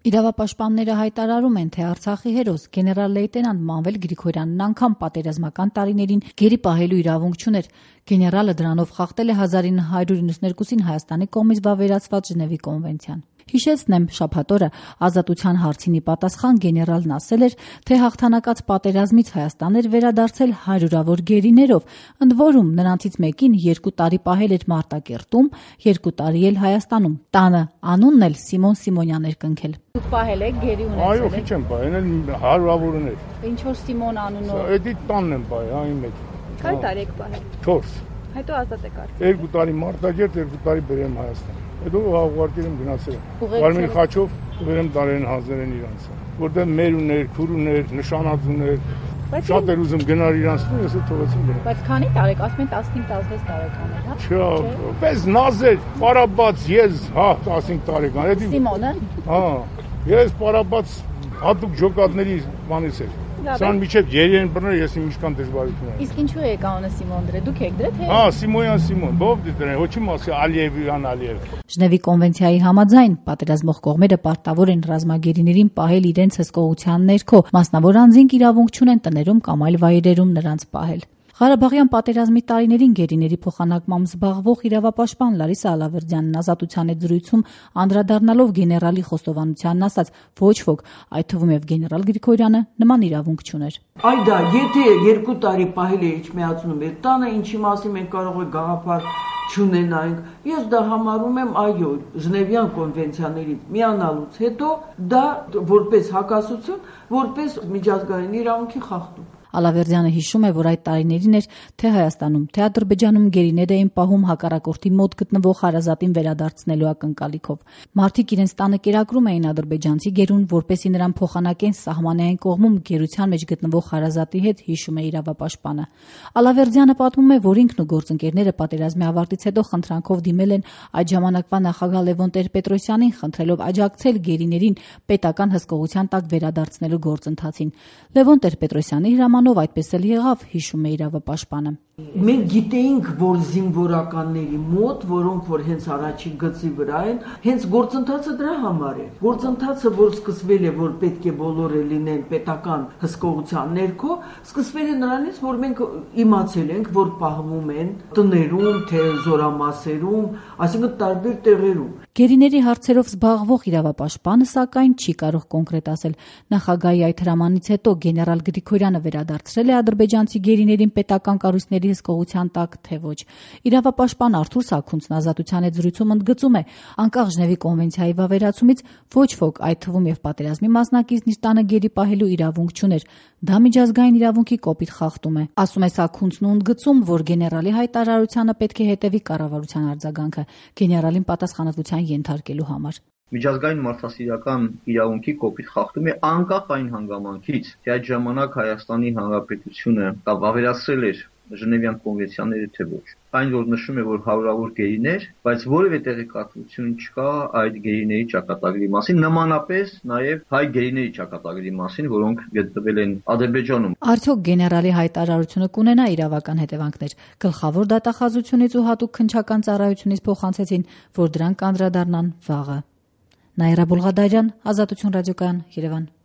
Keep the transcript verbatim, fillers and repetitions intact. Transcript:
Իրավապաշտպանները հայտարարում են, թե Արցախի հերոս գեներալ լեյտենանտ Մանվել Գրիգորյանն անգամ պատերազմական տարիներին գերի պահելու իրավունք չուներ։ Գեներալը դրանով խախտել է հազար ինը հարյուր իննսունհինգին Հայաստանի կողմից վավերացված Ժնևի կոնվենցիան։ Հիշեցնեմ, շաբաթ օրը ազատության հարցին ի պատասխան գեներալն ասել էր, թե հաղթանակած պատերազմից Հայաստան էր վերադարձել հարյուրավոր գերիներով, ընդ որում նրանցից մեկին երկու տարի պահել էր Մարտակերտում, երկու տարի էլ Հայաստանում։ Տանը անունն էլ Սիմոն Սիմոնյան էր կնքել։ Դուք պահել եք, գերի ունեցել եք։ Այո, քիչ եմ պահել, հարյուրավորներ։ Ինչ որ Սիմոն անունով։ Էդի տանն եմ պահել, այն մեկ։ Քանի տարի եք պահել։ չորս։ Հետո ազատ եք արձակվել։ Երկու տարի Մարտակերտ, երկու տարի բերեմ Հայաստան։ Հետո ուղարկել եմ գնացել։ Վարմիր խաչով բերեմ տարեն հանձներեն իրանց։ Որտեղ մեր ուներ, քուր ուներ, նշանած ուներ։ Շատ էր ուզում գնալ իրանց ու ես թողեցին գնալ։ Բայց քանի տարեք, ասում են տասնհինգ տասնվեց տարեկան էր, հա։ Չէ, պես նազեր, պարաբաց ես, հա, տասնհինգ տարեկան։ Սիմոնը։ Հա, ես պարաբաց հատուկ ջոկատների բանից էր։ Սան միջև երեն բռներ ես իմ ինչքան դժվարություն եմ։ Իսկ ինչու եք անունը Սիմոն դրել, դուք եք դրել թե։ Հա, Սիմոնյան Սիմոն, ով դրել, ոչի մասի Ալիևյան Ալիև։ Ժնևի կոնվենցիայի համաձայն պատերազմող կողմերը պարտավոր են ռազմագերիներին պահել իրենց հսկողության ներքո, մասնավոր անձինք իրավունք չունեն տներում կամ այլ վայրերում նրանց պահել։ Ղարաբաղյան պատերազմի տարիներին գերիների փոխանակմամբ զբաղվող իրավապաշտպան Լարիսա Ալավերդյանն ազատության հետ զրույցում անդրադառնալով գեներալի խոստովանությանն ասաց, ոչ ոք, այդ թվում եւ գեներալ Գրիգորյանը, նման իրավունք չուներ։ Այ դա, եթե երկու տարի պահել է իջմիածնում էր տանը, ինչի մասին մենք կարող ենք գաղափար չունենայինք, ես դա համարում եմ, այո, Ժնևյան կոնվենցիաներից միանալուց հետո դա որպես հակասություն, որպես միջազգային իրավունքի խախտում։ Ալավերդյանը հիշում է, որ այդ տարիներին էր թե Հայաստանում, թե Ադրբեջանում գերիներ էին պահում հակառակորդի մոտ գտնվող հարազատին վերադարձնելու ակնկալիքով։ Մարդիկ իրենց տանը կերակրում էին ադրբեջանցի գերուն, որպեսզի նրան փոխանակեն սահմանային կողմում գերության մեջ գտնվող հարազատի հետ, հիշում է իրավապաշտպանը։ Ալավերդյանը պատմում է, որ ինքն ու գործընկերները պատերազմի ավարտից հետո խնդրանքով դիմել են այդ ժամանակվա նախագահ Լևոն Տեր-Պետրոսյանին, խնդրելով աջակցել գերիներին պետական հսկողության տակ վերադարձնելու գործընթացին։ Լևոն Տեր-Պետրոսյանի հրամանով այդպես էլ եղավ, հիշում է իրավապաշտպանը։ Մենք գիտեինք, որ զինվորականների մոտ, որոնք որ հենց առաջի գծի վրա են, հենց գործընթացը դրա համար է։ Գործընթացը, որ սկսվել է, որ պետք է բոլորը լինեն պետական հսկողության ներքո, սկսվել է նրանից, որ մենք իմացել ենք, որ պահվում են տներում, թե զորամասերում, այսինքն տարբեր տեղերում։ Գերիների հարցերով զբաղվող իրավապաշտպանը, սակայն, չի կարող կոնկրետ ասել։ Նախագահի այդ հրամանից հետո գեներալ Գրիգորյանը վերադարձրել է ադրբեջանցի գերիներին պետական կառույցների հսկողության տակ, թե ոչ։ Իրավապաշտպան Արթուր Սաքունցն ազատության հետ զրույցում ընդգծում է, անկախ Ժնևի կոնվենցիայի վավերացումից ոչ ոք, այդ թվում եւ պատերազմի մասնակիցն իր տանը գերի պահելու իրավունք չուներ։ Դա միջազգային իրավունքի կոպիտ խախտում է, ասում է Սաքունցն ու ընդգծում, որ գեներալի հայտարարությանը պետք է հետևի կառավարության արձագանքը գեներալին պատասխանատվության ենթարկելու համար։ Միջազգային մարդասիրական իրավունքի կոպիտ խախտում է անկախ այն հանգամանքից, թե այդ ժամանակ Հայաստանի Հանրապետությունը վավերացրել էր Ժնևյան կոնվենցիաները թե ոչ։ Այն որ նշում է, որ հարյուրավոր գերիներ, բայց որևէ տեղեկատվություն չկա այդ գերիների ճակատագրի մասին, նմանապես նաև հայ գերիների ճակատագրի մասին, որոնք գտնվել են Ադրբեջանում։ Արդյոք գեներալի հայտարարությունը կունենա իրավական հետևանքներ։ Գլխավոր դատախազությունից ու հատուկ քննչական ծառայությունից փոխանցեցին, որ դրանք անդրադառնան վաղը։ Նաիրա Բուլղադարյան, Ազատություն ռադիոկայան, Երևան։